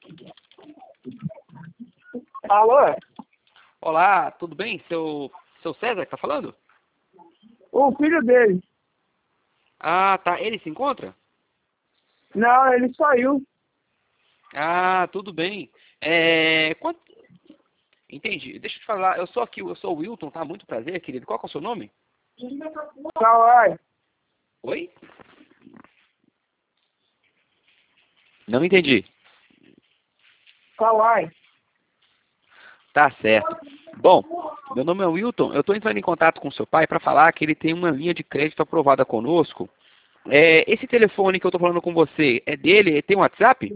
Alô? Olá, tudo bem? Seu César que tá falando? O filho dele. Ah, tá. Ele se encontra? Não, ele saiu. Ah, tudo bem. Quanto... Entendi. Deixa eu te falar, eu sou o Wilton, tá? Muito prazer, querido. Qual que é o seu nome? Kawai. Oi? Não entendi. Kawai. Tá certo. Bom, meu nome é Wilton. Eu estou entrando em contato com seu pai para falar que ele tem uma linha de crédito aprovada conosco. Esse telefone que eu estou falando com você é dele? Tem um WhatsApp?